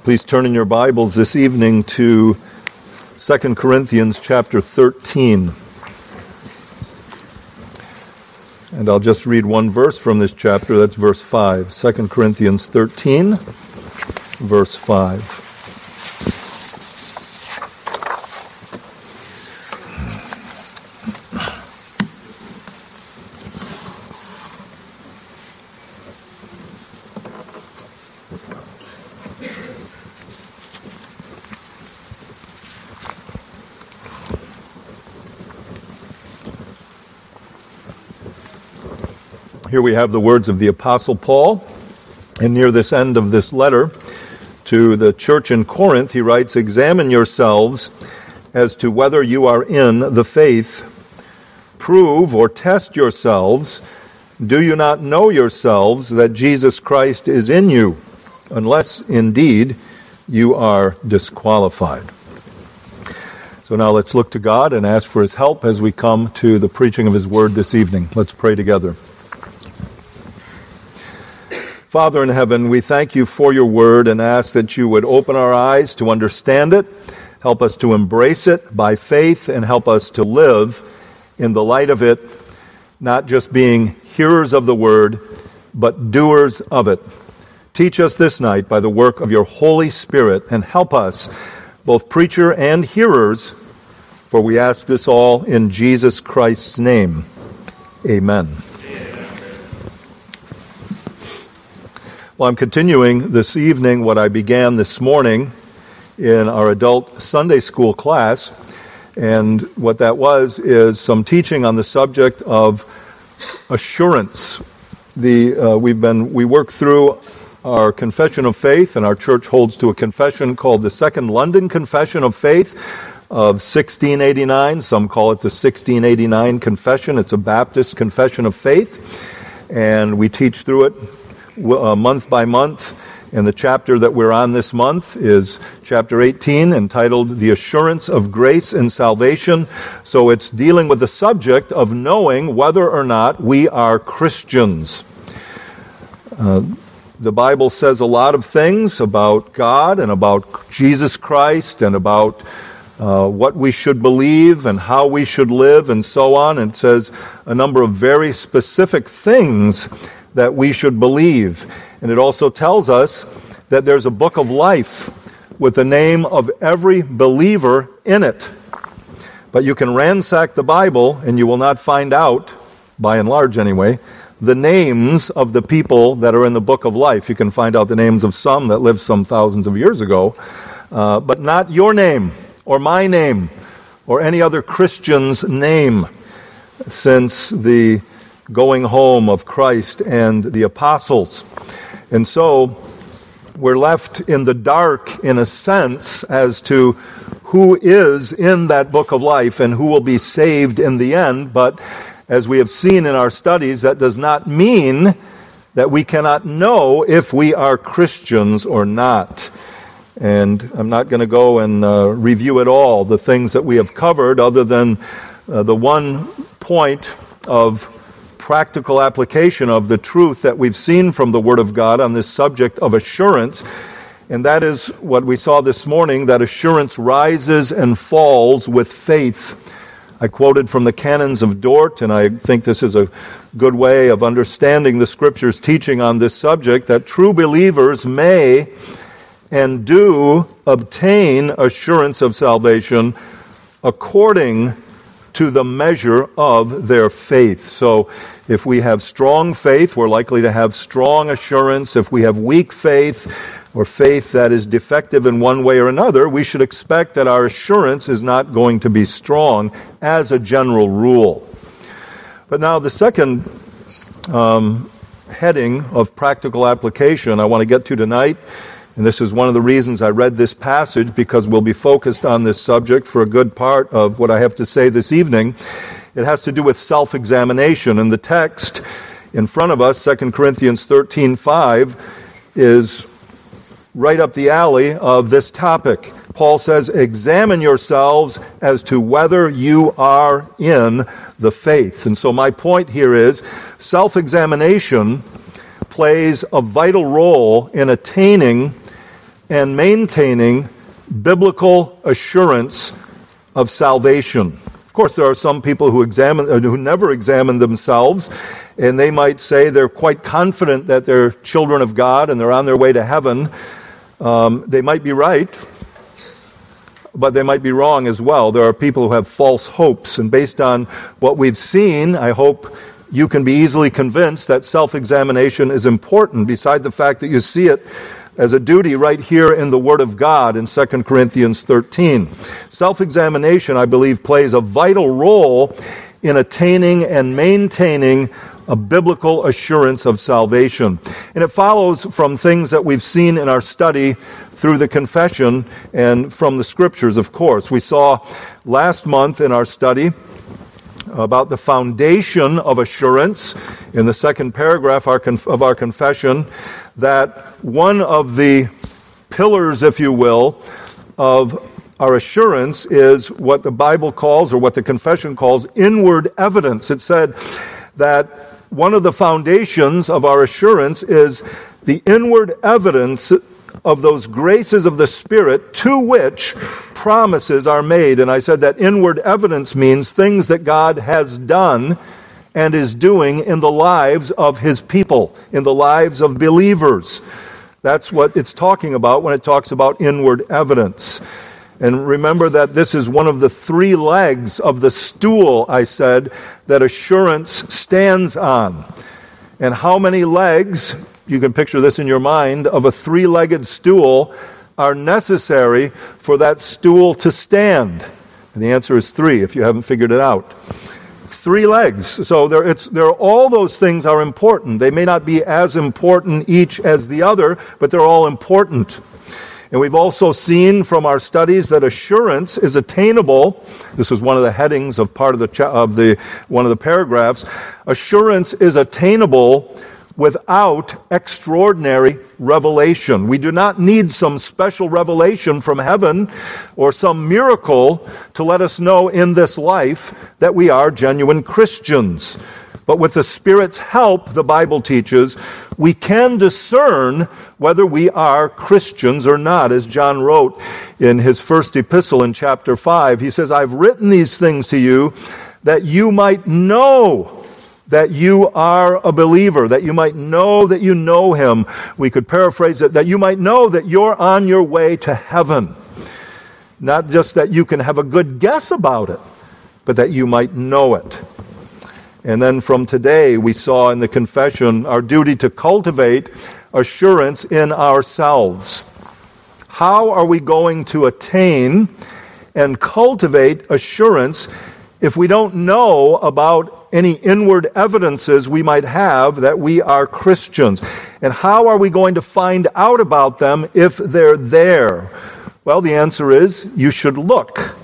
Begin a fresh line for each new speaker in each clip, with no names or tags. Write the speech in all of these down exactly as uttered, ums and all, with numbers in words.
Please turn in your Bibles this evening to Second Corinthians chapter thirteen. And I'll just read one verse from this chapter, that's verse five. Second Corinthians thirteen, verse five. Here we have the words of the Apostle Paul, and near this end of this letter to the church in Corinth, he writes, "Examine yourselves as to whether you are in the faith. Prove or test yourselves. Do you not know yourselves that Jesus Christ is in you, unless indeed you are disqualified?" So now let's look to God and ask for His help as we come to the preaching of His Word this evening. Let's pray together. Father in heaven, we thank you for your word and ask that you would open our eyes to understand it, help us to embrace it by faith, and help us to live in the light of it, not just being hearers of the word, but doers of it. Teach us this night by the work of your Holy Spirit, and help us, both preacher and hearers, for we ask this all in Jesus Christ's name. Amen. Well, I'm continuing this evening what I began this morning in our adult Sunday school class, and what that was is some teaching on the subject of assurance. The uh, we've been we worked through our Confession of Faith, and our church holds to a confession called the Second London Confession of Faith of sixteen eighty-nine. Some call it the sixteen eighty-nine Confession. It's a Baptist confession of faith, and we teach through it Uh, month by month, and the chapter that we're on this month is chapter eighteen, entitled The Assurance of Grace and Salvation. So it's dealing with the subject of knowing whether or not we are Christians. Uh, the Bible says a lot of things about God and about Jesus Christ and about uh, what we should believe and how we should live and so on. And it says a number of very specific things that we should believe. And it also tells us that there's a book of life with the name of every believer in it. But you can ransack the Bible and you will not find out, by and large anyway, the names of the people that are in the book of life. You can find out the names of some that lived some thousands of years ago, uh, but not your name or my name or any other Christian's name, since the going home of Christ and the apostles. And so we're left in the dark, in a sense, as to who is in that book of life and who will be saved in the end. But as we have seen in our studies, that does not mean that we cannot know if we are Christians or not. And I'm not going to go and uh, review at all the things that we have covered, other than uh, the one point of practical application of the truth that we've seen from the Word of God on this subject of assurance. And that is what we saw this morning, that assurance rises and falls with faith. I quoted from the Canons of Dort, and I think this is a good way of understanding the Scripture's teaching on this subject, that true believers may and do obtain assurance of salvation according to the measure of their faith. So if we have strong faith, we're likely to have strong assurance. If we have weak faith, or faith that is defective in one way or another, we should expect that our assurance is not going to be strong as a general rule. But now the second um, heading of practical application I want to get to tonight, and this is one of the reasons I read this passage, because we'll be focused on this subject for a good part of what I have to say this evening. It has to do with self-examination. And the text in front of us, Second Corinthians thirteen five, is right up the alley of this topic. Paul says, "Examine yourselves as to whether you are in the faith." And so my point here is, self-examination plays a vital role in attaining and maintaining biblical assurance of salvation. Of course, there are some people who examine, uh, who never examine themselves, and they might say they're quite confident that they're children of God and they're on their way to heaven. Um, they might be right, but they might be wrong as well. There are people who have false hopes, and based on what we've seen, I hope you can be easily convinced that self-examination is important, beside the fact that you see it as a duty right here in the Word of God in Second Corinthians thirteen. Self-examination, I believe, plays a vital role in attaining and maintaining a biblical assurance of salvation. And it follows from things that we've seen in our study through the confession and from the Scriptures, of course. We saw last month in our study about the foundation of assurance in the second paragraph of our confession, that one of the pillars, if you will, of our assurance is what the Bible calls, or what the confession calls, inward evidence. It said that one of the foundations of our assurance is the inward evidence of those graces of the Spirit to which promises are made. And I said that inward evidence means things that God has done and is doing in the lives of His people, in the lives of believers. That's what it's talking about when it talks about inward evidence. And remember that this is one of the three legs of the stool, I said, that assurance stands on. And how many legs, you can picture this in your mind, of a three-legged stool are necessary for that stool to stand? And the answer is three, if you haven't figured it out. Three legs. So there, it's, there are, all those things are important. They may not be as important each as the other, but they're all important. And we've also seen from our studies that assurance is attainable. This was one of the headings of part of the cha- of the one of the paragraphs. Assurance is attainable without extraordinary revelation. We do not need some special revelation from heaven or some miracle to let us know in this life that we are genuine Christians. But with the Spirit's help, the Bible teaches, we can discern whether we are Christians or not. As John wrote in his first epistle in chapter five, he says, I've written these things to you that you might know that you are a believer, that you might know that you know Him. We could paraphrase it, that you might know that you're on your way to heaven. Not just that you can have a good guess about it, but that you might know it. And then from today, we saw in the confession our duty to cultivate assurance in ourselves. How are we going to attain and cultivate assurance if we don't know about any inward evidences we might have that we are Christians? And how are we going to find out about them if they're there? Well, the answer is you should look.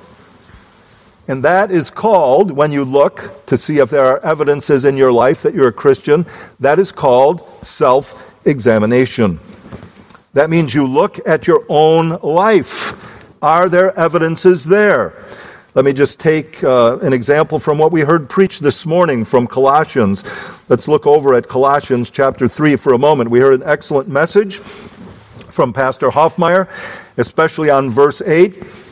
And that is called, when you look to see if there are evidences in your life that you're a Christian, that is called self-examination. That means you look at your own life. Are there evidences there? Let me just take uh, an example from what we heard preached this morning from Colossians. Let's look over at Colossians chapter three for a moment. We heard an excellent message from Pastor Hoffmeyer, especially on verse eight,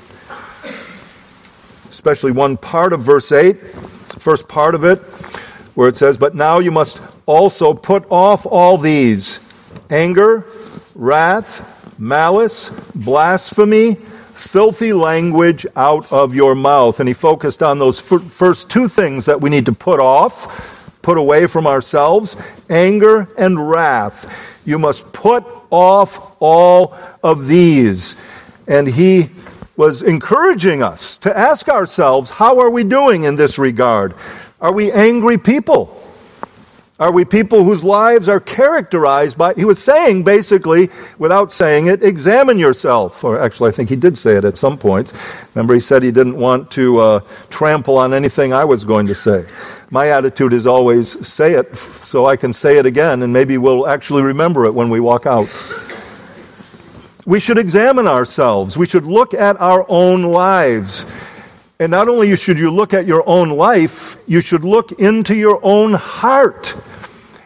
especially one part of verse eight, first part of it, where it says, but now you must also put off all these: anger, wrath, malice, blasphemy, filthy language out of your mouth. And he focused on those f- first two things that we need to put off, put away from ourselves: anger and wrath. You must put off all of these. And he was encouraging us to ask ourselves, how are we doing in this regard? Are we angry people? Are we people whose lives are characterized by, he was saying basically, without saying it, examine yourself. Or actually, I think he did say it at some points. Remember, he said he didn't want to uh, trample on anything I was going to say. My attitude is always say it so I can say it again, and maybe we'll actually remember it when we walk out. We should examine ourselves. We should look at our own lives. And not only should you look at your own life, you should look into your own heart.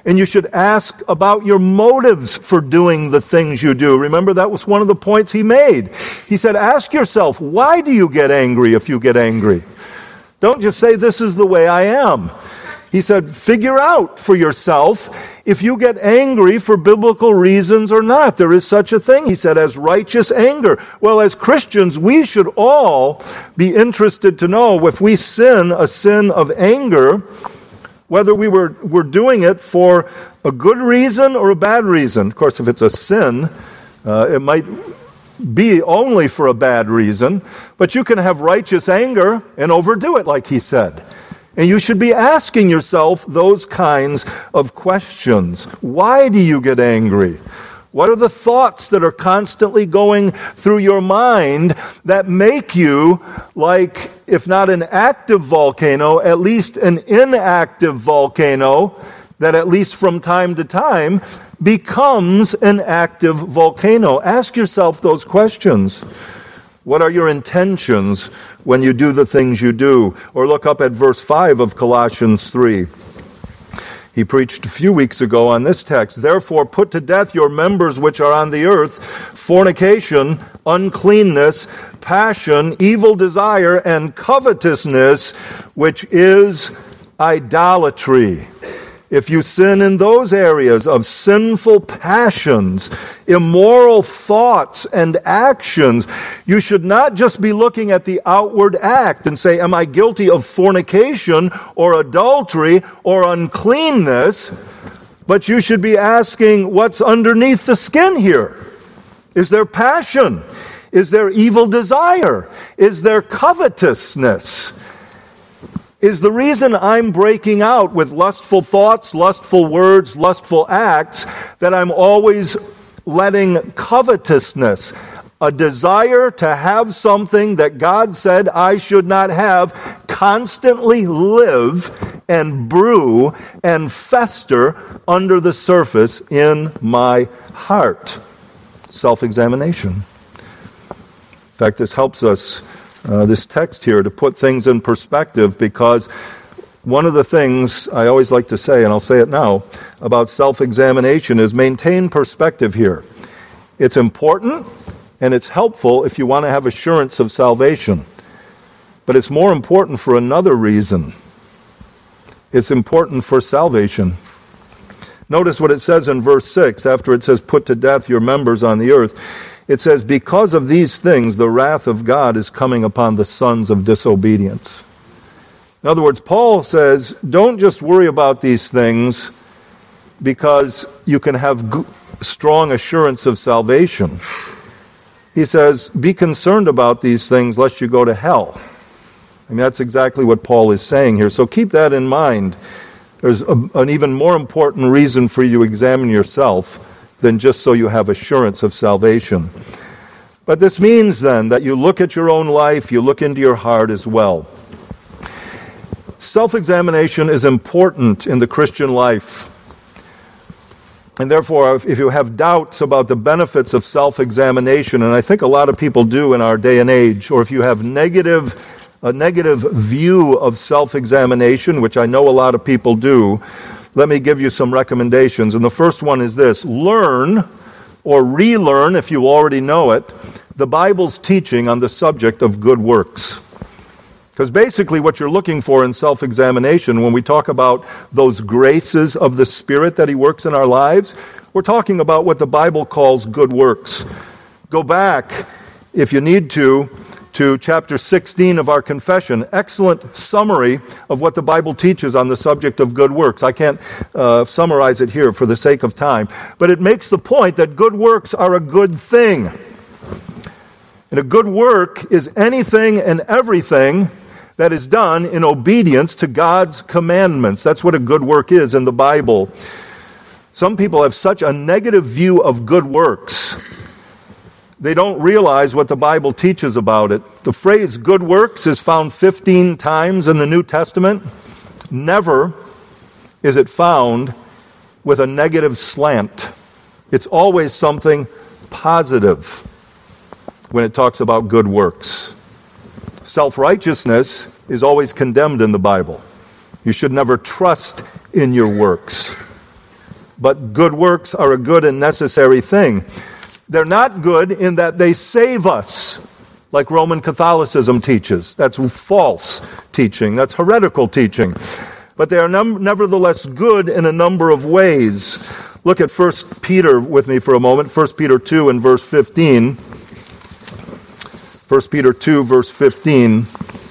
And you should ask about your motives for doing the things you do. Remember, that was one of the points he made. He said, ask yourself, why do you get angry if you get angry? Don't just say, this is the way I am. He said, figure out for yourself if you get angry for biblical reasons or not. There is such a thing, he said, as righteous anger. Well, as Christians, we should all be interested to know if we sin a sin of anger, whether we were, were doing it for a good reason or a bad reason. Of course, if it's a sin, uh, it might be only for a bad reason, but you can have righteous anger and overdo it, like he said. And you should be asking yourself those kinds of questions. Why do you get angry? What are the thoughts that are constantly going through your mind that make you like, if not an active volcano, at least an inactive volcano that at least from time to time becomes an active volcano? Ask yourself those questions. What are your intentions when you do the things you do? Or look up at verse five of Colossians three. He preached a few weeks ago on this text. Therefore, put to death your members which are on the earth, fornication, uncleanness, passion, evil desire, and covetousness, which is idolatry. If you sin in those areas of sinful passions, immoral thoughts and actions, you should not just be looking at the outward act and say, am I guilty of fornication or adultery or uncleanness? But you should be asking, what's underneath the skin here? Is there passion? Is there evil desire? Is there covetousness? Is the reason I'm breaking out with lustful thoughts, lustful words, lustful acts, that I'm always letting covetousness, a desire to have something that God said I should not have, constantly live and brew and fester under the surface in my heart? Self-examination. In fact, this helps us Uh, this text here to put things in perspective, because one of the things I always like to say, and I'll say it now, about self-examination is maintain perspective here. It's important and it's helpful if you want to have assurance of salvation. But it's more important for another reason. It's important for salvation. Notice what it says in verse six, after it says, put to death your members on the earth. It says, because of these things, the wrath of God is coming upon the sons of disobedience. In other words, Paul says, don't just worry about these things because you can have g- strong assurance of salvation. He says, be concerned about these things lest you go to hell. I mean, that's exactly what Paul is saying here. So keep that in mind. There's a, an even more important reason for you to examine yourself than just so you have assurance of salvation. But this means then that you look at your own life, you look into your heart as well. Self-examination is important in the Christian life. And therefore, if you have doubts about the benefits of self-examination, and I think a lot of people do in our day and age, or if you have negative, a negative view of self-examination, which I know a lot of people do, let me give you some recommendations. And the first one is this: learn or relearn, if you already know it, the Bible's teaching on the subject of good works. Because basically what you're looking for in self-examination, when we talk about those graces of the Spirit that He works in our lives, we're talking about what the Bible calls good works. Go back, if you need to, to chapter sixteen of our confession. Excellent summary of what the Bible teaches on the subject of good works. I can't uh, summarize it here for the sake of time, but it makes the point that good works are a good thing. And a good work is anything and everything that is done in obedience to God's commandments. That's what a good work is in the Bible. Some people have such a negative view of good works. They don't realize what the Bible teaches about it. The phrase good works is found fifteen times in the New Testament. Never is it found with a negative slant. It's always something positive when it talks about good works. Self-righteousness is always condemned in the Bible. You should never trust in your works. but good works are a good and necessary thing. They're not good in that they save us, like Roman Catholicism teaches. That's false teaching. That's heretical teaching. But they are num- nevertheless good in a number of ways. Look at First Peter with me for a moment. First Peter two and verse fifteen. First Peter two, verse fifteen.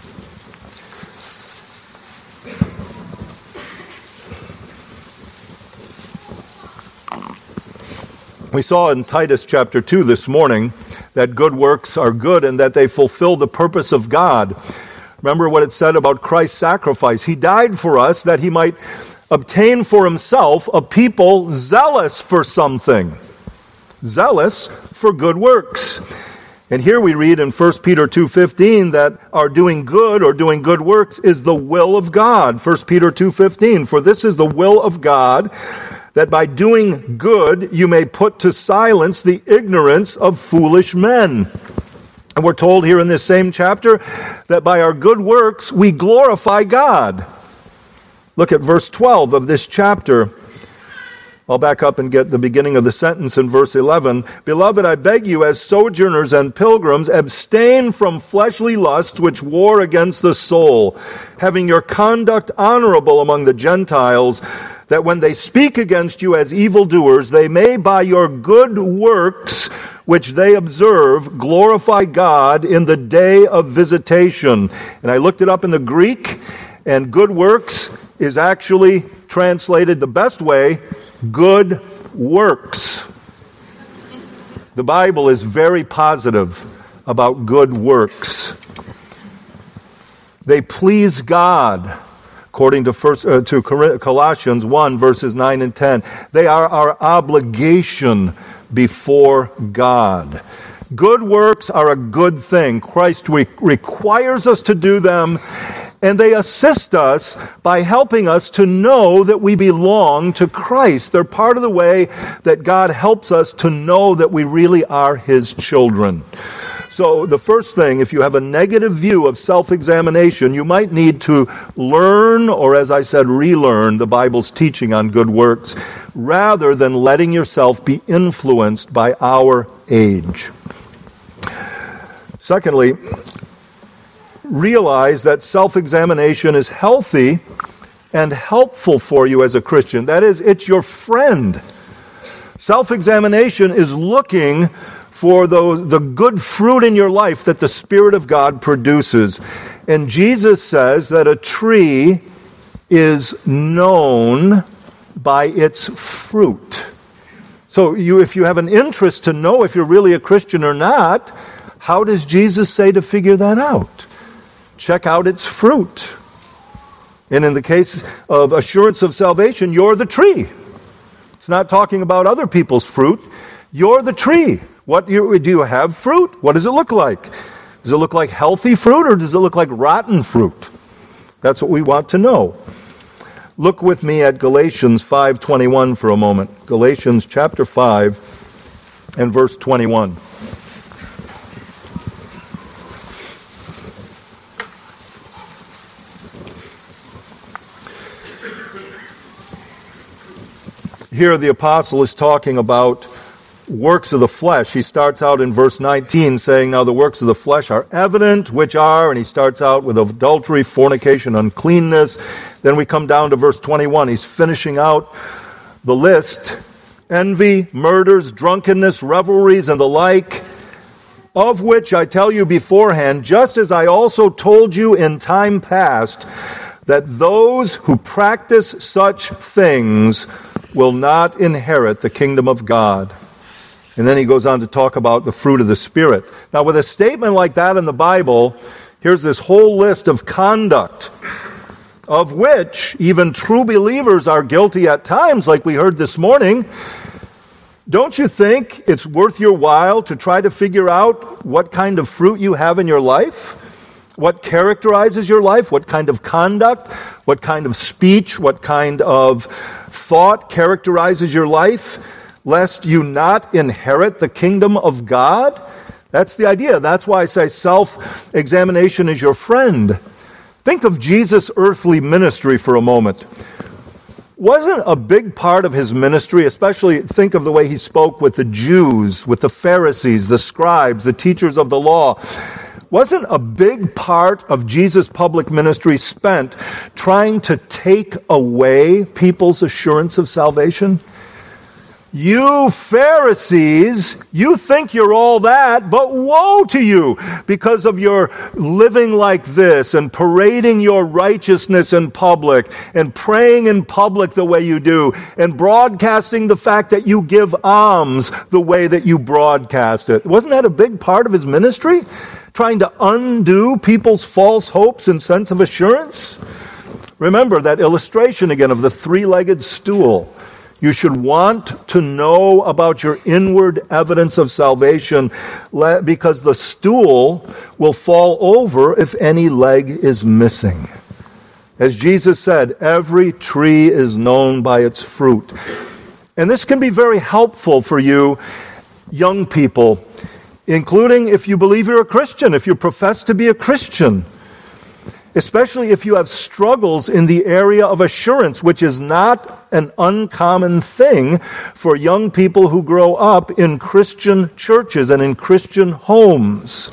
We saw in Titus chapter two this morning that good works are good and that they fulfill the purpose of God. Remember what it said about Christ's sacrifice. He died for us that he might obtain for himself a people zealous for something. Zealous for good works. And here we read in First Peter two fifteen that our doing good or doing good works is the will of God. First Peter two fifteen, for this is the will of God, that by doing good you may put to silence the ignorance of foolish men. And we're told here in this same chapter that by our good works we glorify God. Look at verse twelve of this chapter. I'll back up and get the beginning of the sentence in verse eleven. Beloved, I beg you, as sojourners and pilgrims, abstain from fleshly lusts which war against the soul, having your conduct honorable among the Gentiles, that when they speak against you as evildoers, they may by your good works which they observe, glorify God in the day of visitation. And I looked it up in the Greek, and good works is actually translated the best way, good works. The Bible is very positive about good works. They please God, according to first uh, to Colossians one, verses nine and ten. They are our obligation before God. Good works are a good thing. Christ re- requires us to do them, and they assist us by helping us to know that we belong to Christ. They're part of the way that God helps us to know that we really are His children. So the first thing, if you have a negative view of self-examination, you might need to learn, or as I said, relearn the Bible's teaching on good works, rather than letting yourself be influenced by our age. Secondly, realize that self-examination is healthy and helpful for you as a Christian. That is, it's your friend. Self-examination is looking for the, the good fruit in your life that the Spirit of God produces. And Jesus says that a tree is known by its fruit. So you, if you have an interest to know if you're really a Christian or not, how does Jesus say to figure that out? Check out its fruit. And in the case of assurance of salvation, you're the tree. It's not talking about other people's fruit. You're the tree. What you, do you have fruit? What does it look like? Does it look like healthy fruit or does it look like rotten fruit? That's what we want to know. Look with me at Galatians five twenty-one for a moment. Galatians chapter five and verse twenty-one. Here the apostle is talking about works of the flesh. He starts out in verse nineteen saying, now the works of the flesh are evident, which are, and he starts out with adultery, fornication, uncleanness. Then we come down to verse twenty-one. He's finishing out the list. Envy, murders, drunkenness, revelries, and the like, of which I tell you beforehand, just as I also told you in time past, that those who practice such things will not inherit the kingdom of God. And then he goes on to talk about the fruit of the Spirit. Now, with a statement like that in the Bible, here's this whole list of conduct, of which even true believers are guilty at times, like we heard this morning. Don't you think it's worth your while to try to figure out what kind of fruit you have in your life? What characterizes your life? What kind of conduct? What kind of speech? What kind of thought characterizes your life? Lest you not inherit the kingdom of God? That's the idea. That's why I say self-examination is your friend. Think of Jesus' earthly ministry for a moment. wasn't a big part of his ministry, especially think of the way he spoke with the Jews, with the Pharisees, the scribes, the teachers of the law. Wasn't a big part of Jesus' public ministry spent trying to take away people's assurance of salvation? You Pharisees, you think you're all that, but woe to you because of your living like this and parading your righteousness in public and praying in public the way you do and broadcasting the fact that you give alms the way that you broadcast it. Wasn't that a big part of his ministry? Trying to undo people's false hopes and sense of assurance? Remember that illustration again of the three-legged stool. You should want to know about your inward evidence of salvation because the stool will fall over if any leg is missing. As Jesus said, every tree is known by its fruit. And this can be very helpful for you, young people, including if you believe you're a Christian, if you profess to be a Christian. Especially if you have struggles in the area of assurance, which is not an uncommon thing for young people who grow up in Christian churches and in Christian homes.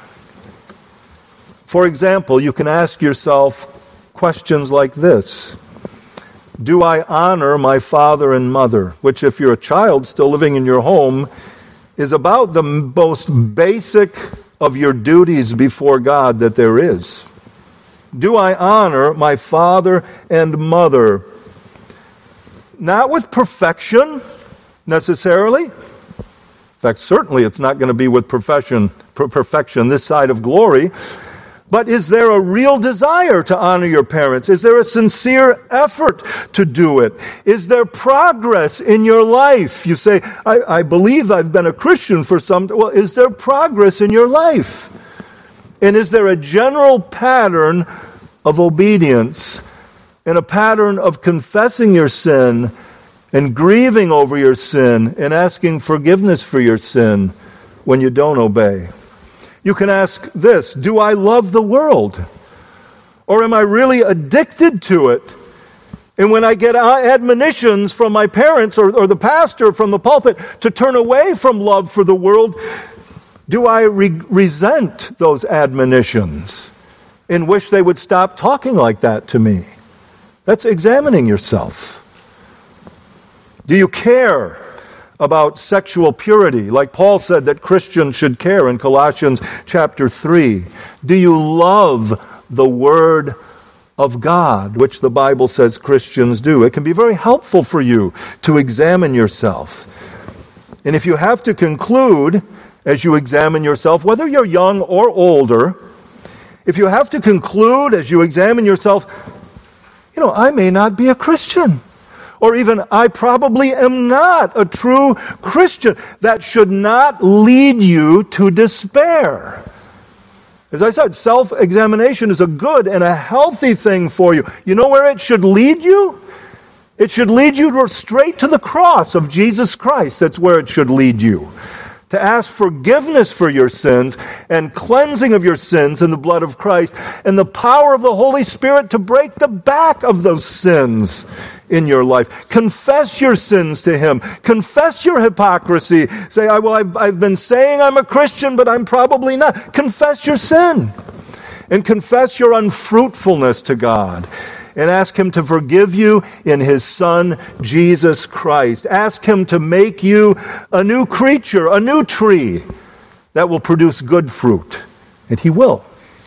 For example, you can ask yourself questions like this. Do I honor my father and mother? Which, if you're a child still living in your home, is about the most basic of your duties before God that there is. Do I honor my father and mother? Not with perfection, necessarily. In fact, certainly it's not going to be with perfection, per- perfection this side of glory. But is there a real desire to honor your parents? Is there a sincere effort to do it? Is there progress in your life? You say, I, I believe I've been a Christian for some time. Well, is there progress in your life? And is there a general pattern of obedience and a pattern of confessing your sin and grieving over your sin and asking forgiveness for your sin when you don't obey? You can ask this, do I love the world? Or am I really addicted to it? And when I get admonitions from my parents or, or the pastor from the pulpit to turn away from love for the world, do I re- resent those admonitions and wish they would stop talking like that to me? That's examining yourself. Do you care about sexual purity, like Paul said that Christians should care in Colossians chapter three? Do you love the Word of God, which the Bible says Christians do? It can be very helpful for you to examine yourself. And if you have to conclude, as you examine yourself, whether you're young or older, if you have to conclude as you examine yourself, you know, I may not be a Christian. Or even, I probably am not a true Christian. That should not lead you to despair. As I said, self-examination is a good and a healthy thing for you. You know where it should lead you? It should lead you straight to the cross of Jesus Christ. That's where it should lead you. To ask forgiveness for your sins and cleansing of your sins in the blood of Christ and the power of the Holy Spirit to break the back of those sins in your life. Confess your sins to Him. Confess your hypocrisy. Say, I, well, I've, I've been saying I'm a Christian, but I'm probably not. Confess your sin. And confess your unfruitfulness to God. And ask Him to forgive you in His Son, Jesus Christ. Ask Him to make you a new creature, a new tree that will produce good fruit. And He will.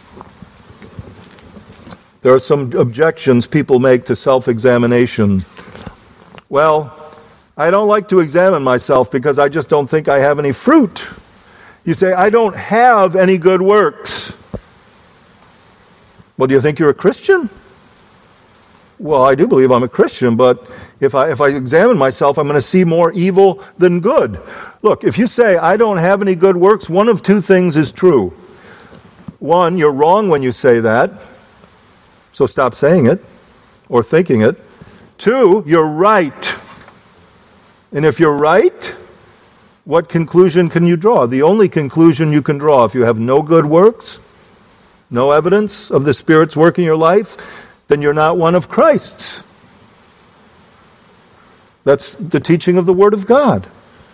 There are some objections people make to self-examination. Well, I don't like to examine myself because I just don't think I have any fruit. You say, I don't have any good works. Well, do you think you're a Christian? Well, I do believe I'm a Christian, but if I if I examine myself, I'm going to see more evil than good. Look, if you say, I don't have any good works, one of two things is true. One, you're wrong when you say that, so stop saying it or thinking it. Two, you're right. And if you're right, what conclusion can you draw? The only conclusion you can draw, if you have no good works, no evidence of the Spirit's work in your life, then you're not one of Christ's. That's the teaching of the Word of God.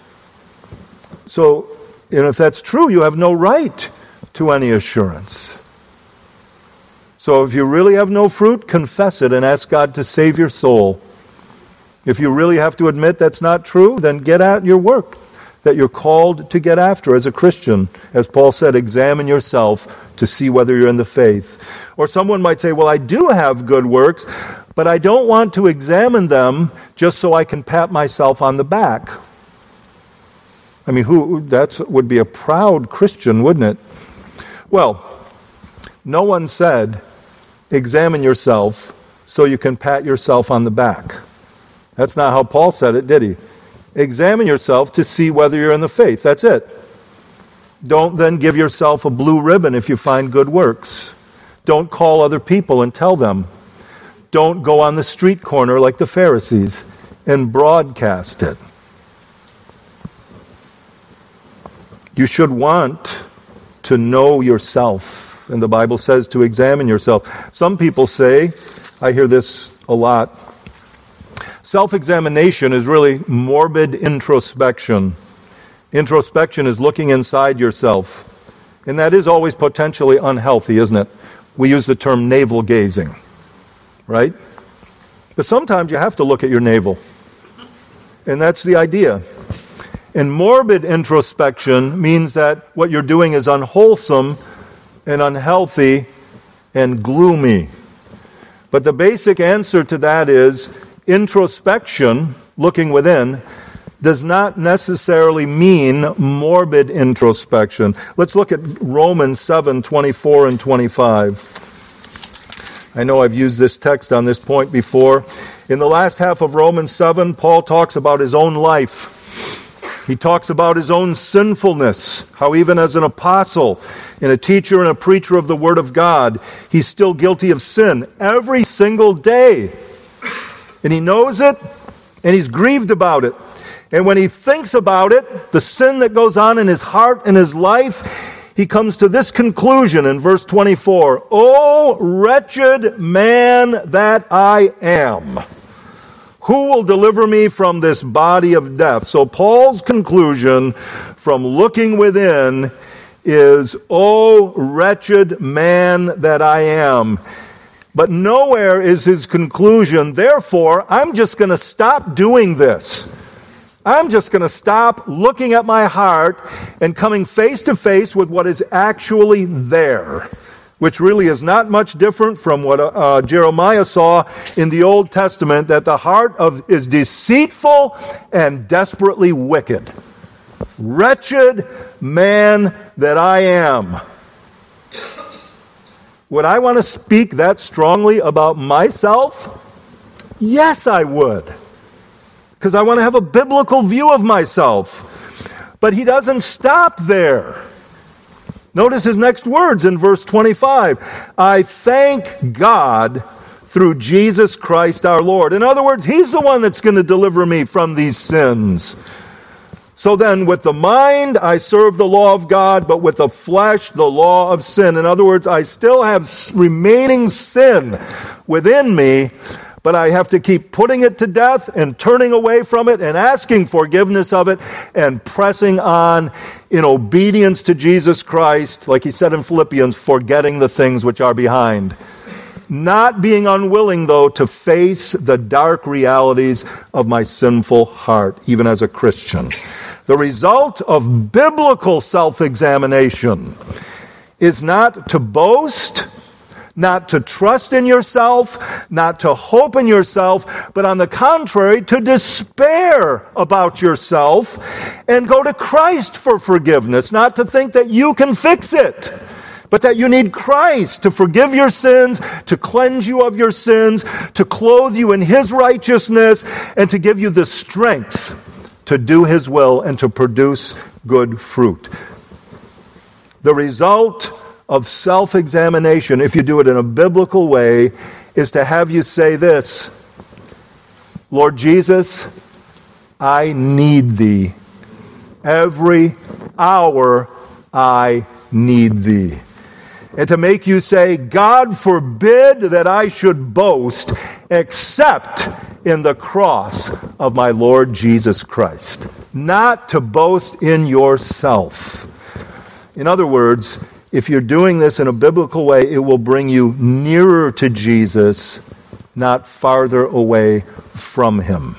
So, and if that's true, you have no right to any assurance. So if you really have no fruit, confess it and ask God to save your soul. If you really have to admit that's not true, then get at your work that you're called to get after as a Christian. As Paul said, examine yourself to see whether you're in the faith. Or someone might say, well, I do have good works, but I don't want to examine them just so I can pat myself on the back. I mean, who that would be a proud Christian, wouldn't it? Well, no one said, examine yourself so you can pat yourself on the back. That's not how Paul said it, did he? Examine yourself to see whether you're in the faith. That's it. Don't then give yourself a blue ribbon if you find good works. Don't call other people and tell them. Don't go on the street corner like the Pharisees and broadcast it. You should want to know yourself. And the Bible says to examine yourself. Some people say, I hear this a lot, self-examination is really morbid introspection. Introspection is looking inside yourself. And that is always potentially unhealthy, isn't it? We use the term navel gazing, right? But sometimes you have to look at your navel. And that's the idea. And morbid introspection means that what you're doing is unwholesome and unhealthy and gloomy. But the basic answer to that is introspection, looking within, does not necessarily mean morbid introspection. Let's look at Romans seven, twenty-four and twenty-five. I know I've used this text on this point before. In the last half of Romans seven, Paul talks about his own life. He talks about his own sinfulness, how even as an apostle and a teacher and a preacher of the Word of God, he's still guilty of sin every single day. And he knows it, and he's grieved about it. And when he thinks about it, the sin that goes on in his heart and his life, he comes to this conclusion in verse twenty-four. "O wretched man that I am, who will deliver me from this body of death?" So Paul's conclusion from looking within is, "O wretched man that I am." But nowhere is his conclusion, therefore, I'm just going to stop doing this. I'm just going to stop looking at my heart and coming face to face with what is actually there, which really is not much different from what uh, Jeremiah saw in the Old Testament, that the heart of is deceitful and desperately wicked. Wretched man that I am. Would I want to speak that strongly about myself? Yes, I would. Because I want to have a biblical view of myself. But he doesn't stop there. Notice his next words in verse twenty-five. "I thank God through Jesus Christ our Lord." In other words, he's the one that's going to deliver me from these sins. "So then, with the mind I serve the law of God, but with the flesh the law of sin." In other words, I still have remaining sin within me, but I have to keep putting it to death and turning away from it and asking forgiveness of it and pressing on in obedience to Jesus Christ, like he said in Philippians, forgetting the things which are behind. Not being unwilling, though, to face the dark realities of my sinful heart, even as a Christian. The result of biblical self-examination is not to boast, not to trust in yourself, not to hope in yourself, but on the contrary, to despair about yourself and go to Christ for forgiveness, not to think that you can fix it, but that you need Christ to forgive your sins, to cleanse you of your sins, to clothe you in His righteousness, and to give you the strength to do His will and to produce good fruit. The result of self-examination, if you do it in a biblical way, is to have you say this: "Lord Jesus, I need Thee. Every hour I need Thee." And to make you say, "God forbid that I should boast except in the cross of my Lord Jesus Christ, not to boast in yourself. In other words, if you're doing this in a biblical way, it will bring you nearer to Jesus, not farther away from him.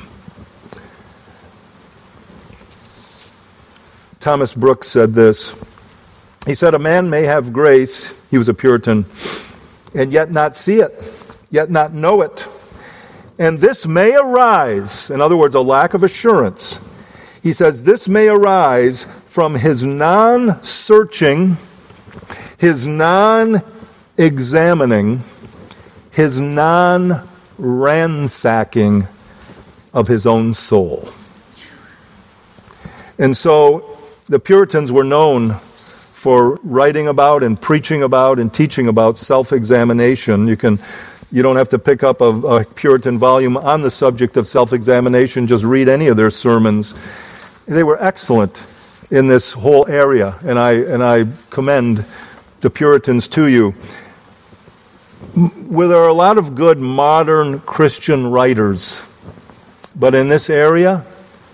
Thomas Brooks said this. He said, a man may have grace, he was a Puritan, and yet not see it, yet not know it. And this may arise, in other words, a lack of assurance. He says, this may arise from his non-searching, his non-examining, his non-ransacking of his own soul. And so the Puritans were known for writing about and preaching about and teaching about self-examination. You can, you don't have to pick up a, a Puritan volume on the subject of self-examination. Just read any of their sermons. They were excellent in this whole area, and I and I commend the Puritans to you. Well, there are a lot of good modern Christian writers, but in this area,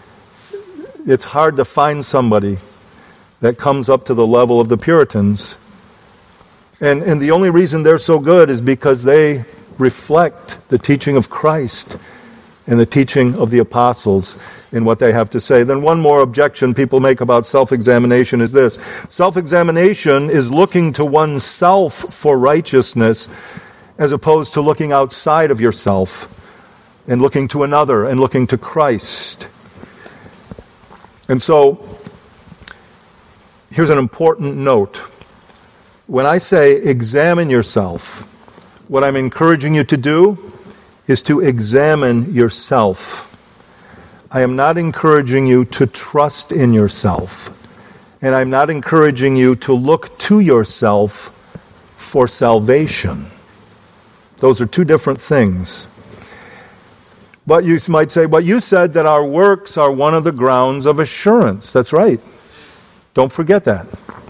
it's hard to find somebody that comes up to the level of the Puritans. And, and the only reason they're so good is because they reflect the teaching of Christ and the teaching of the apostles in what they have to say. Then one more objection people make about self-examination is this. Self-examination is looking to oneself for righteousness as opposed to looking outside of yourself and looking to another and looking to Christ. And so, here's an important note. When I say examine yourself, what I'm encouraging you to do is to examine yourself. I am not encouraging you to trust in yourself. And I'm not encouraging you to look to yourself for salvation. Those are two different things. But you might say, but you said that our works are one of the grounds of assurance. That's right. Don't forget that.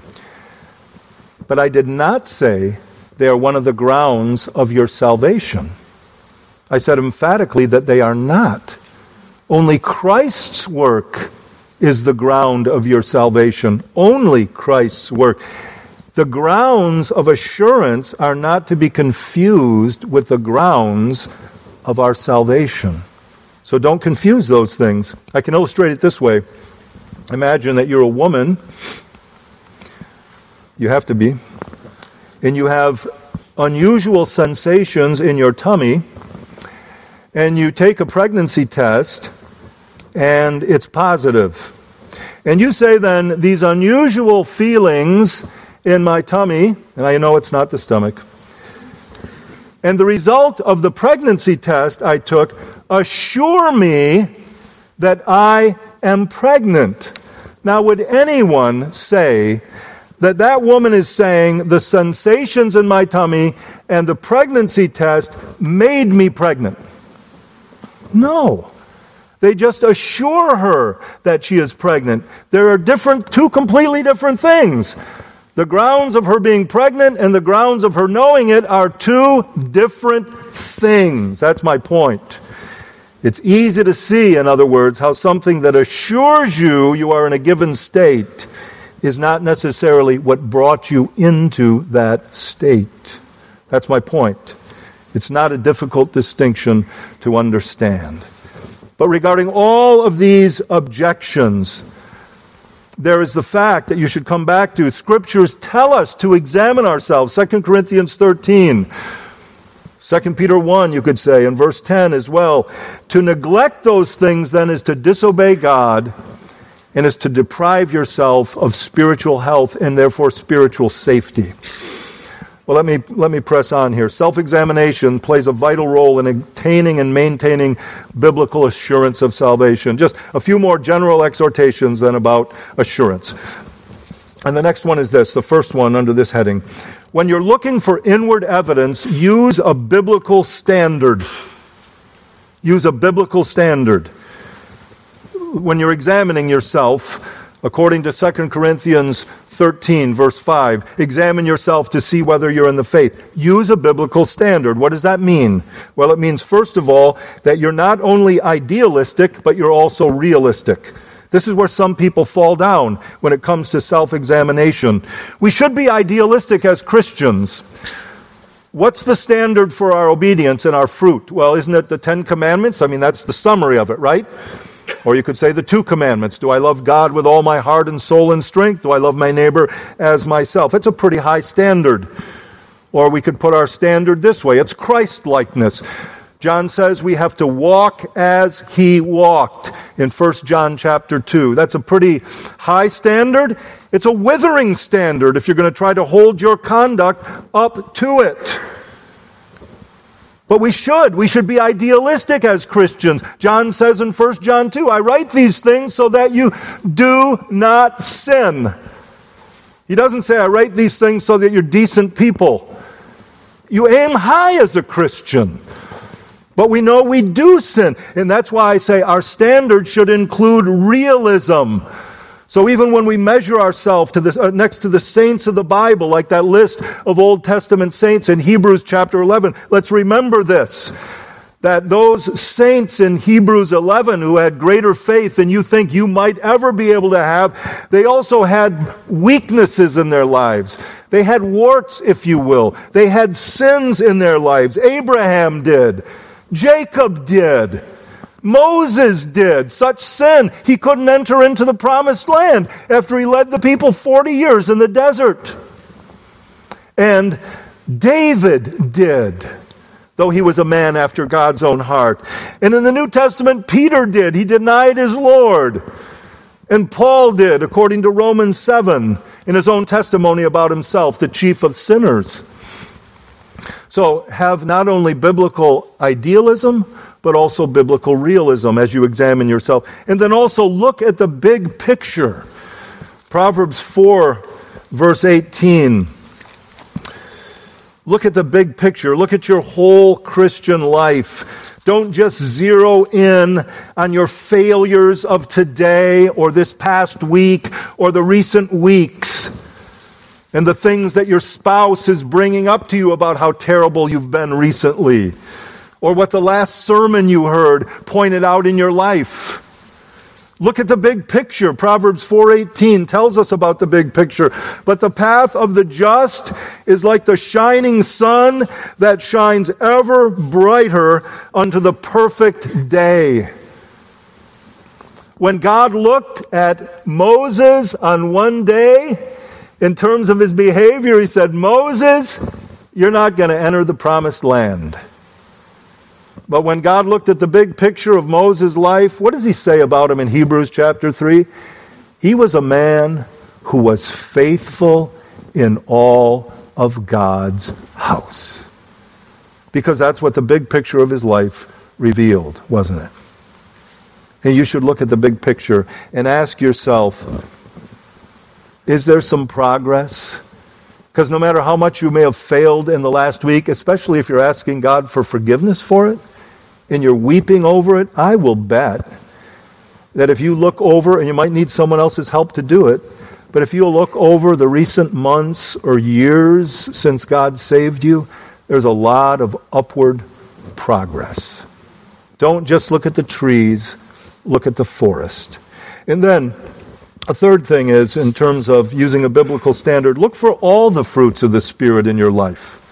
But I did not say they are one of the grounds of your salvation. I said emphatically that they are not. Only Christ's work is the ground of your salvation. Only Christ's work. The grounds of assurance are not to be confused with the grounds of our salvation. So don't confuse those things. I can illustrate it this way. Imagine that you're a woman. You have to be. And you have unusual sensations in your tummy. And you take a pregnancy test, and it's positive. And you say then, these unusual feelings in my tummy, and I know it's not the stomach, and the result of the pregnancy test I took assure me that I am pregnant. Now, would anyone say that that woman is saying the sensations in my tummy and the pregnancy test made me pregnant? No. They just assure her that she is pregnant. There are different, two completely different things. The grounds of her being pregnant and the grounds of her knowing it are two different things. That's my point. It's easy to see, in other words, how something that assures you you are in a given state is not necessarily what brought you into that state. That's my point. It's not a difficult distinction to understand. But regarding all of these objections, there is the fact that you should come back to. Scriptures tell us to examine ourselves. Second Corinthians thirteen. Second Peter one, you could say, in verse ten as well. To neglect those things, then, is to disobey God and is to deprive yourself of spiritual health and therefore spiritual safety. Well, let me let me press on here. Self-examination plays a vital role in attaining and maintaining biblical assurance of salvation. Just a few more general exhortations then about assurance. And the next one is this, the first one under this heading. When you're looking for inward evidence, use a biblical standard. Use a biblical standard. When you're examining yourself, According to Second Corinthians thirteen, verse five, examine yourself to see whether you're in the faith. Use a biblical standard. What does that mean? Well, it means, first of all, that you're not only idealistic, but you're also realistic. This is where some people fall down when it comes to self-examination. We should be idealistic as Christians. What's the standard for our obedience and our fruit? Well, isn't it the Ten Commandments? I mean, that's the summary of it, right? Or you could say the two commandments. Do I love God with all my heart and soul and strength? Do I love my neighbor as myself? It's a pretty high standard. Or we could put our standard this way. It's Christ-likeness. John says we have to walk as he walked in First John chapter two. That's a pretty high standard. It's a withering standard if you're going to try to hold your conduct up to it. But we should. We should be idealistic as Christians. John says in First John two, I write these things so that you do not sin. He doesn't say, I write these things so that you're decent people. You aim high as a Christian. But we know we do sin. And that's why I say our standard should include realism. So even when we measure ourselves to the, uh, next to the saints of the Bible, like that list of Old Testament saints in Hebrews chapter eleven, let's remember this, that those saints in Hebrews eleven who had greater faith than you think you might ever be able to have, they also had weaknesses in their lives. They had warts, if you will. They had sins in their lives. Abraham did. Jacob did. Moses did. Such sin, he couldn't enter into the promised land after he led the people forty years in the desert. And David did, though he was a man after God's own heart. And in the New Testament, Peter did. He denied his Lord. And Paul did, according to Romans seven, in his own testimony about himself, the chief of sinners. So have not only biblical idealism, but also biblical realism as you examine yourself. And then also look at the big picture. Proverbs four, verse eighteen. Look at the big picture. Look at your whole Christian life. Don't just zero in on your failures of today or this past week or the recent weeks and the things that your spouse is bringing up to you about how terrible you've been recently, or what the last sermon you heard pointed out in your life. Look at the big picture. Proverbs four eighteen tells us about the big picture. But the path of the just is like the shining sun that shines ever brighter unto the perfect day. When God looked at Moses on one day, in terms of his behavior, he said, Moses, you're not going to enter the promised land. But when God looked at the big picture of Moses' life, what does he say about him in Hebrews chapter three? He was a man who was faithful in all of God's house. Because that's what the big picture of his life revealed, wasn't it? And you should look at the big picture and ask yourself, is there some progress? Because no matter how much you may have failed in the last week, especially if you're asking God for forgiveness for it, and you're weeping over it, I will bet that if you look over, and you might need someone else's help to do it, but if you look over the recent months or years since God saved you, there's a lot of upward progress. Don't just look at the trees, look at the forest. And then, a third thing is, in terms of using a biblical standard, look for all the fruits of the Spirit in your life,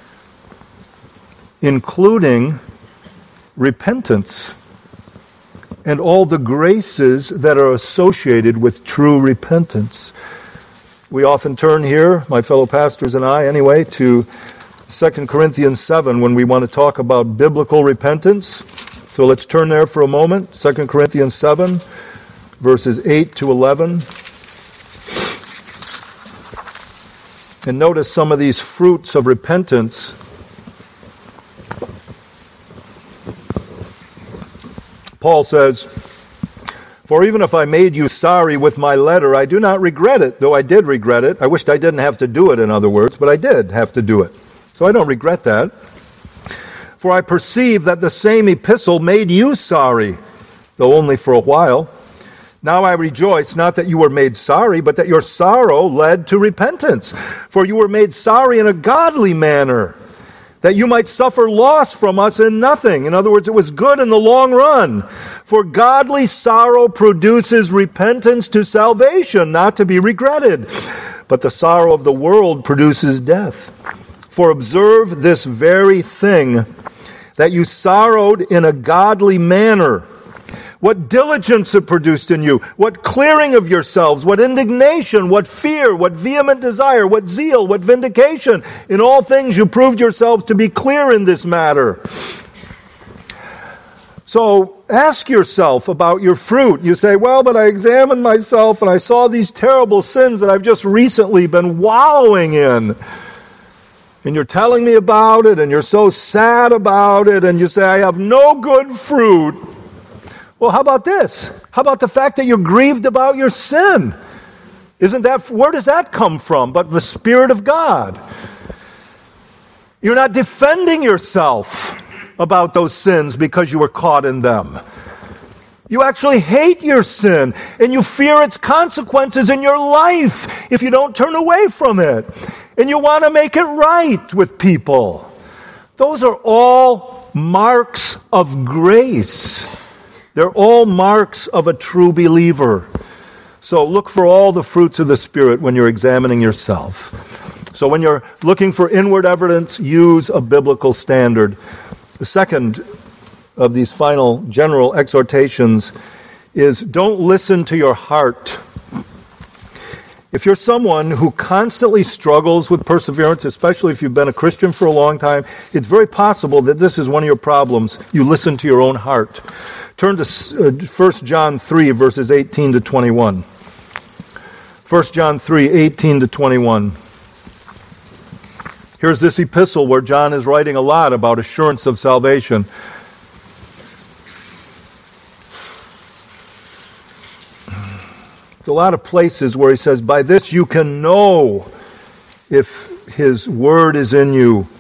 including repentance and all the graces that are associated with true repentance. We often turn here, my fellow pastors and I anyway, to Second Corinthians seven when we want to talk about biblical repentance. So let's turn there for a moment. Second Corinthians seven, verses eight to eleven. And notice some of these fruits of repentance. Paul says, for even if I made you sorry with my letter, I do not regret it, though I did regret it. I wished I didn't have to do it, in other words, but I did have to do it. So I don't regret that. For I perceive that the same epistle made you sorry, though only for a while. Now I rejoice, not that you were made sorry, but that your sorrow led to repentance. For you were made sorry in a godly manner, that you might suffer loss from us in nothing. In other words, it was good in the long run. For godly sorrow produces repentance to salvation, not to be regretted. But the sorrow of the world produces death. For observe this very thing, that you sorrowed in a godly manner. What diligence it produced in you, what clearing of yourselves, what indignation, what fear, what vehement desire, what zeal, what vindication. In all things you proved yourselves to be clear in this matter. So ask yourself about your fruit. You say, well, but I examined myself and I saw these terrible sins that I've just recently been wallowing in. And you're telling me about it and you're so sad about it and you say, I have no good fruit. Well, how about this? How about the fact that you're grieved about your sin? Isn't that, where does that come from? But the Spirit of God. You're not defending yourself about those sins because you were caught in them. You actually hate your sin and you fear its consequences in your life if you don't turn away from it. And you want to make it right with people. Those are all marks of grace. They're all marks of a true believer. So look for all the fruits of the Spirit when you're examining yourself. So when you're looking for inward evidence, use a biblical standard. The second of these final general exhortations is don't listen to your heart. If you're someone who constantly struggles with perseverance, especially if you've been a Christian for a long time, it's very possible that this is one of your problems. You listen to your own heart. Turn to First John three, verses eighteen to twenty-one. First John three, eighteen to twenty-one. Here's this epistle where John is writing a lot about assurance of salvation. There's a lot of places where he says, by this you can know if his word is in you.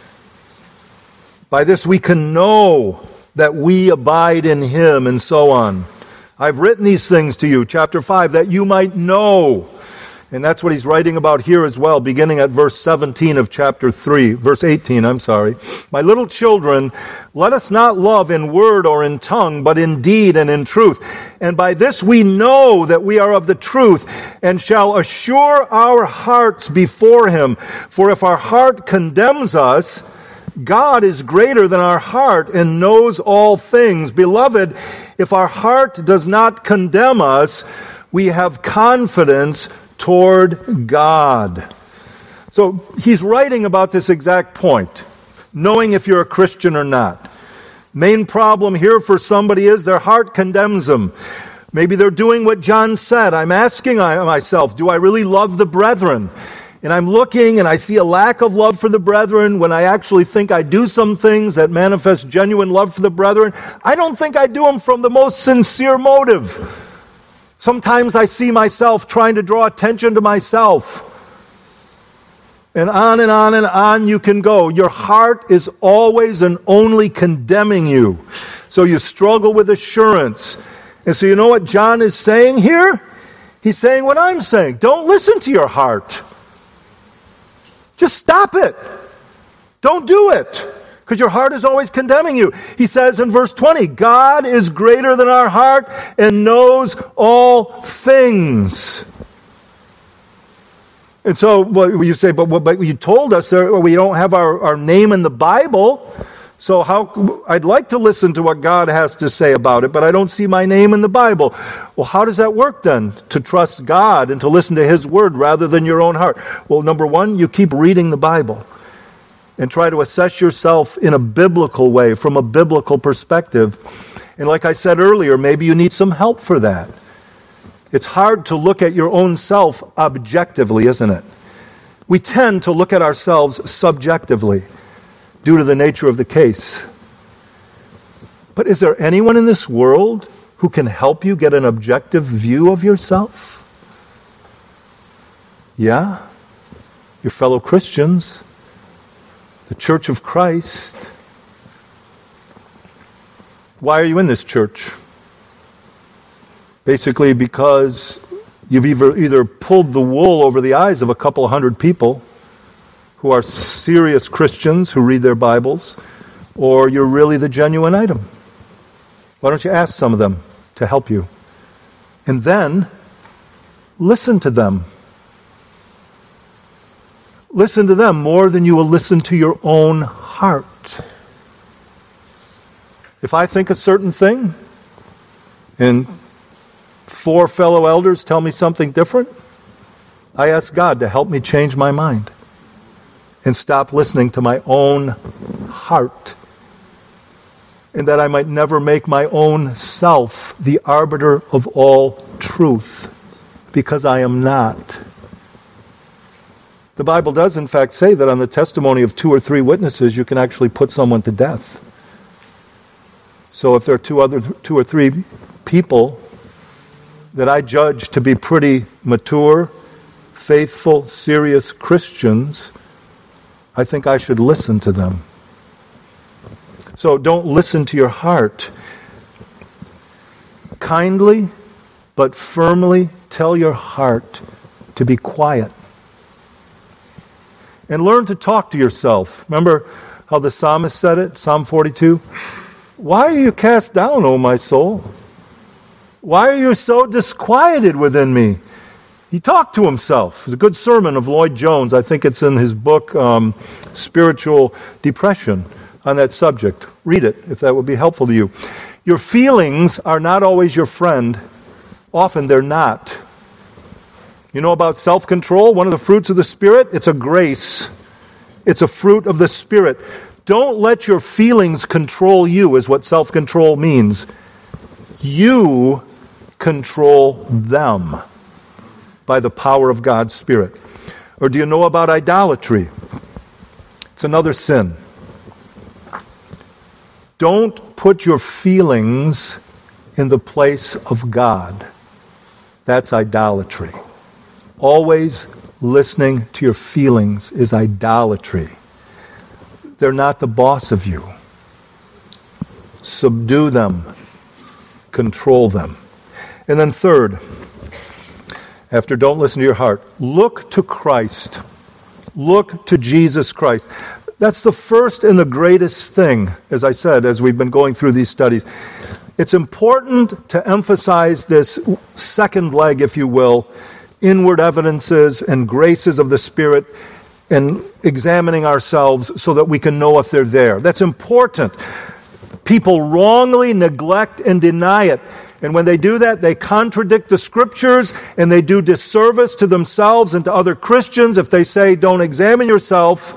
By this we can know that we abide in him, and so on. I've written these things to you, chapter five, that you might know. And that's what he's writing about here as well, beginning at verse seventeen of chapter three, verse eighteen, I'm sorry. My little children, let us not love in word or in tongue, but in deed and in truth. And by this we know that we are of the truth, and shall assure our hearts before him. For if our heart condemns us, God is greater than our heart and knows all things. Beloved, if our heart does not condemn us, we have confidence toward God. So he's writing about this exact point, knowing if you're a Christian or not. Main problem here for somebody is their heart condemns them. Maybe they're doing what John said. I'm asking myself, do I really love the brethren? And I'm looking and I see a lack of love for the brethren when I actually think I do some things that manifest genuine love for the brethren. I don't think I do them from the most sincere motive. Sometimes I see myself trying to draw attention to myself. And on and on and on you can go. Your heart is always and only condemning you. So you struggle with assurance. And so you know what John is saying here? He's saying what I'm saying. Don't listen to your heart. Just stop it. Don't do it. Because your heart is always condemning you. He says in verse twenty, God is greater than our heart and knows all things. And so well, you say, but, but you told us there, we don't have our, our name in the Bible. So how? I'd like to listen to what God has to say about it, but I don't see my name in the Bible. Well, how does that work then? To trust God and to listen to His Word rather than your own heart. Well, number one, you keep reading the Bible and try to assess yourself in a biblical way, from a biblical perspective. And like I said earlier, maybe you need some help for that. It's hard to look at your own self objectively, isn't it? We tend to look at ourselves subjectively, due to the nature of the case. But is there anyone in this world who can help you get an objective view of yourself? Yeah? Your fellow Christians, the Church of Christ. Why are you in this church? Basically because you've either, either pulled the wool over the eyes of a couple hundred people who are serious Christians who read their Bibles, or you're really the genuine item. Why don't you ask some of them to help you? And then listen to them. Listen to them more than you will listen to your own heart. If I think a certain thing and four fellow elders tell me something different, I ask God to help me change my mind and stop listening to my own heart, and that I might never make my own self the arbiter of all truth, because I am not. The Bible does, in fact, say that on the testimony of two or three witnesses, you can actually put someone to death. So if there are two other, two or three people that I judge to be pretty mature, faithful, serious Christians, I think I should listen to them. So don't listen to your heart. Kindly but firmly tell your heart to be quiet. And learn to talk to yourself. Remember how the psalmist said it, Psalm forty-two? Why are you cast down, O my soul? Why are you so disquieted within me? He talked to himself. It's a good sermon of Lloyd Jones. I think it's in his book, um, Spiritual Depression, on that subject. Read it, if that would be helpful to you. Your feelings are not always your friend. Often they're not. You know about self-control? One of the fruits of the Spirit? It's a grace. It's a fruit of the Spirit. Don't let your feelings control you, is what self-control means. You control them by the power of God's Spirit. Or do you know about idolatry? It's another sin. Don't put your feelings in the place of God. That's idolatry. Always listening to your feelings is idolatry. They're not the boss of you. Subdue them. Control them. And then third, after don't listen to your heart, look to Christ. Look to Jesus Christ. That's the first and the greatest thing, as I said, as we've been going through these studies. It's important to emphasize this second leg, if you will, inward evidences and graces of the Spirit, and examining ourselves so that we can know if they're there. That's important. People wrongly neglect and deny it. And when they do that, they contradict the Scriptures, and they do disservice to themselves and to other Christians if they say, don't examine yourself.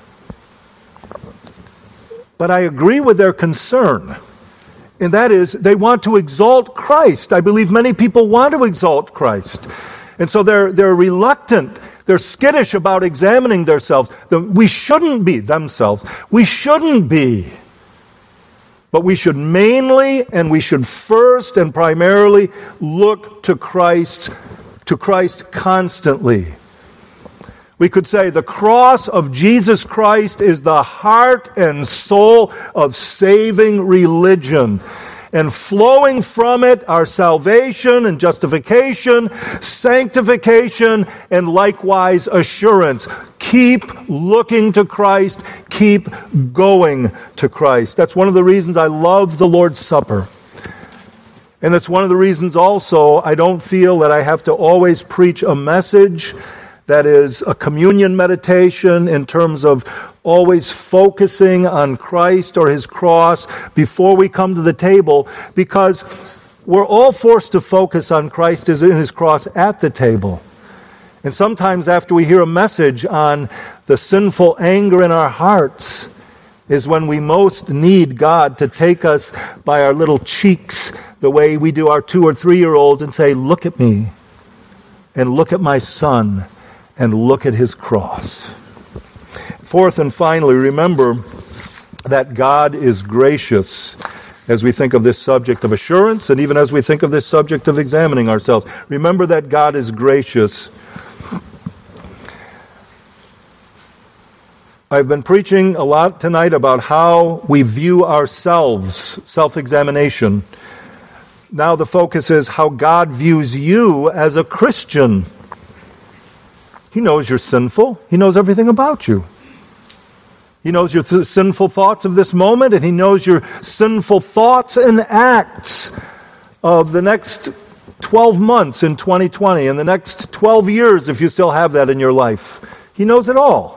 But I agree with their concern. And that is, they want to exalt Christ. I believe many people want to exalt Christ. And so they're they're reluctant. They're skittish about examining themselves. We shouldn't be themselves. We shouldn't be. But we should mainly and we should first and primarily look to Christ, to Christ constantly. We could say the cross of Jesus Christ is the heart and soul of saving religion. And flowing from it are salvation and justification, sanctification, and likewise assurance. Keep looking to Christ. Keep going to Christ. That's one of the reasons I love the Lord's Supper. And that's one of the reasons also I don't feel that I have to always preach a message that is a communion meditation in terms of always focusing on Christ or His cross before we come to the table, because we're all forced to focus on Christ and His cross at the table. And sometimes after we hear a message on the sinful anger in our hearts is when we most need God to take us by our little cheeks the way we do our two or three-year-olds and say, look at me and look at my son and look at his cross. Fourth and finally, remember that God is gracious as we think of this subject of assurance and even as we think of this subject of examining ourselves. Remember that God is gracious. I've been preaching a lot tonight about how we view ourselves, self-examination. Now the focus is how God views you as a Christian. He knows you're sinful. He knows everything about you. He knows your th- sinful thoughts of this moment, and He knows your sinful thoughts and acts of the next twelve months in twenty twenty, and the next twelve years if you still have that in your life. He knows it all.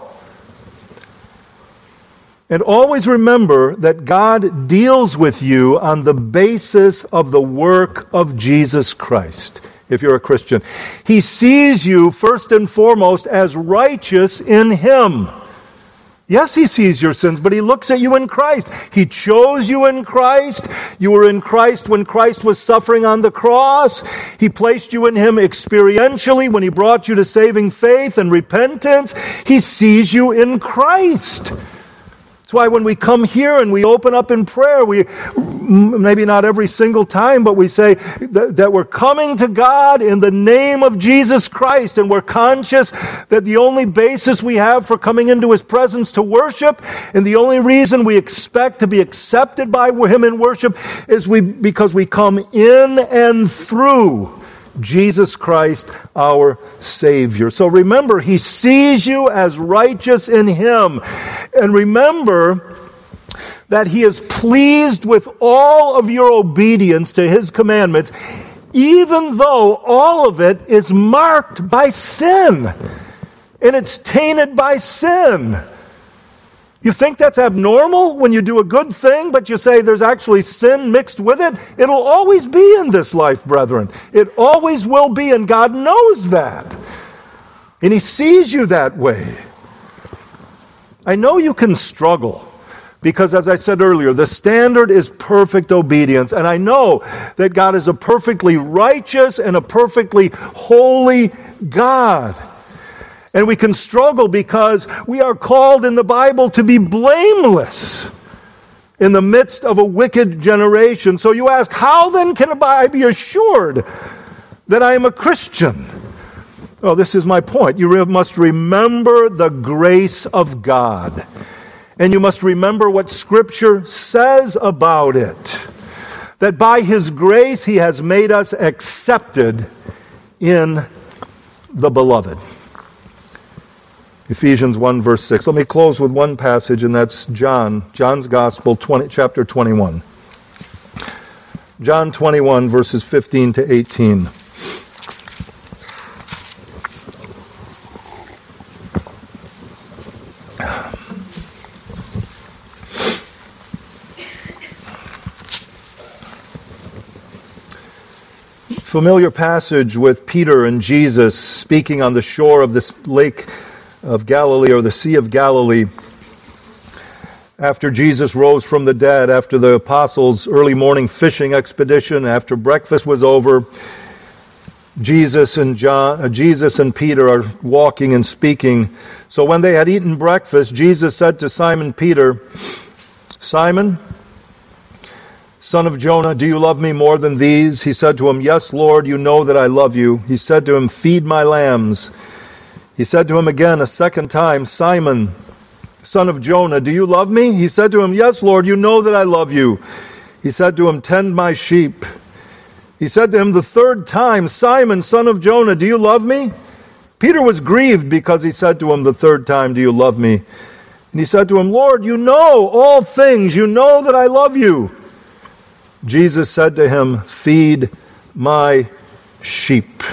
And always remember that God deals with you on the basis of the work of Jesus Christ, if you're a Christian. He sees you first and foremost as righteous in Him. Yes, He sees your sins, but He looks at you in Christ. He chose you in Christ. You were in Christ when Christ was suffering on the cross. He placed you in Him experientially when He brought you to saving faith and repentance. He sees you in Christ. That's why when we come here and we open up in prayer, we maybe not every single time, but we say that, that we're coming to God in the name of Jesus Christ, and we're conscious that the only basis we have for coming into His presence to worship, and the only reason we expect to be accepted by Him in worship, is we because we come in and through Jesus Christ, our Savior. So remember, He sees you as righteous in Him. And remember that He is pleased with all of your obedience to His commandments, even though all of it is marked by sin, and it's tainted by sin. You think that's abnormal when you do a good thing, but you say there's actually sin mixed with it? It'll always be in this life, brethren. It always will be, and God knows that. And He sees you that way. I know you can struggle, because as I said earlier, the standard is perfect obedience. And I know that God is a perfectly righteous and a perfectly holy God. And we can struggle because we are called in the Bible to be blameless in the midst of a wicked generation. So you ask, how then can I be assured that I am a Christian? Well, this is my point. You must remember the grace of God. And you must remember what Scripture says about it. That by His grace He has made us accepted in the Beloved. Ephesians one, verse six. Let me close with one passage, and that's John, John's Gospel, twenty, chapter twenty-one. John twenty-one, verses fifteen to eighteen. Familiar passage with Peter and Jesus speaking on the shore of this lake of Galilee, or the Sea of Galilee, after Jesus rose from the dead, after the apostles' early morning fishing expedition, after breakfast was over. Jesus and John, uh, Jesus and Peter are walking and speaking. So when they had eaten breakfast, Jesus said to Simon Peter, "Simon, son of Jonah, do you love me more than these?" He said to him, "Yes, Lord, you know that I love you." He said to him, "Feed my lambs." He said to him again a second time, "Simon, son of Jonah, do you love me?" He said to him, "Yes, Lord, you know that I love you." He said to him, "Tend my sheep." He said to him the third time, "Simon, son of Jonah, do you love me?" Peter was grieved because he said to him the third time, "Do you love me?" And he said to him, "Lord, you know all things. You know that I love you." Jesus said to him, "Feed my sheep."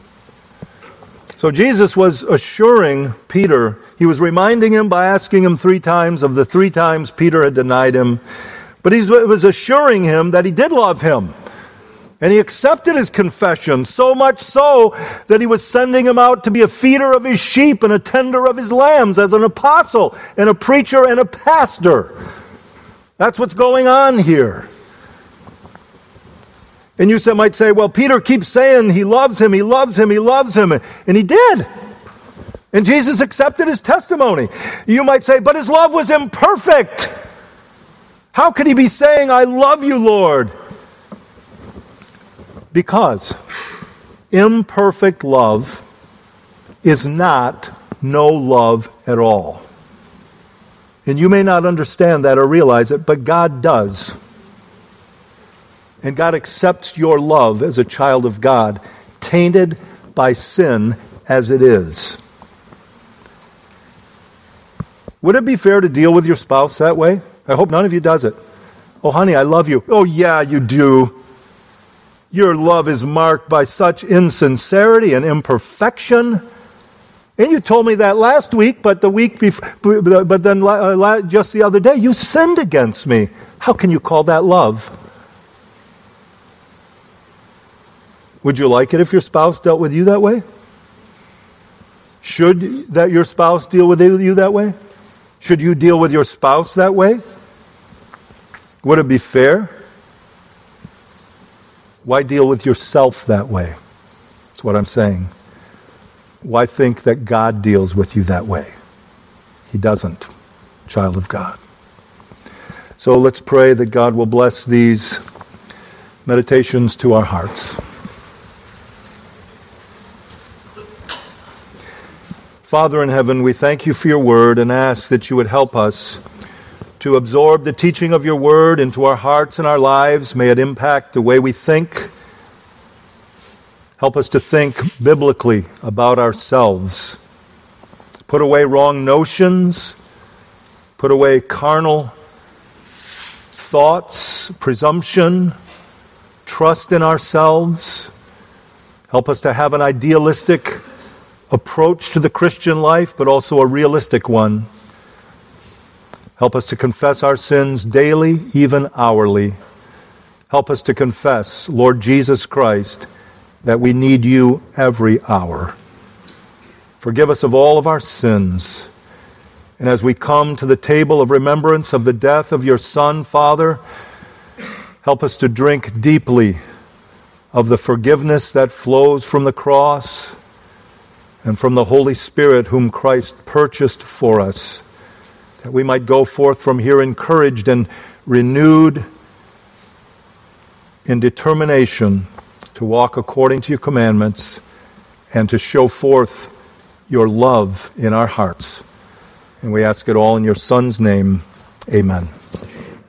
So Jesus was assuring Peter, he was reminding him by asking him three times of the three times Peter had denied him, but he was assuring him that he did love him. And he accepted his confession, so much so that he was sending him out to be a feeder of his sheep and a tender of his lambs as an apostle and a preacher and a pastor. That's what's going on here. And you might say, well, Peter keeps saying he loves him, he loves him, he loves him. And he did. And Jesus accepted his testimony. You might say, but his love was imperfect. How could he be saying, I love you, Lord? Because imperfect love is not no love at all. And you may not understand that or realize it, but God does. And God accepts your love as a child of God, tainted by sin as it is. Would it be fair to deal with your spouse that way? I hope none of you does it. Oh, honey, I love you. Oh, yeah, you do. Your love is marked by such insincerity and imperfection. And you told me that last week, but the week before, but then uh, just the other day, you sinned against me. How can you call that love? Would you like it if your spouse dealt with you that way? Should that your spouse deal with you that way? Should you deal with your spouse that way? Would it be fair? Why deal with yourself that way? That's what I'm saying. Why think that God deals with you that way? He doesn't, child of God. So let's pray that God will bless these meditations to our hearts. Father in heaven, we thank you for your word and ask that you would help us to absorb the teaching of your word into our hearts and our lives. May it impact the way we think. Help us to think biblically about ourselves. Put away wrong notions. Put away carnal thoughts, presumption, trust in ourselves. Help us to have an idealistic approach to the Christian life, but also a realistic one. Help us to confess our sins daily, even hourly. Help us to confess, Lord Jesus Christ, that we need you every hour. Forgive us of all of our sins. And as we come to the table of remembrance of the death of your Son, Father, help us to drink deeply of the forgiveness that flows from the cross and from the Holy Spirit whom Christ purchased for us, that we might go forth from here encouraged and renewed in determination to walk according to your commandments and to show forth your love in our hearts. And we ask it all in your Son's name. Amen.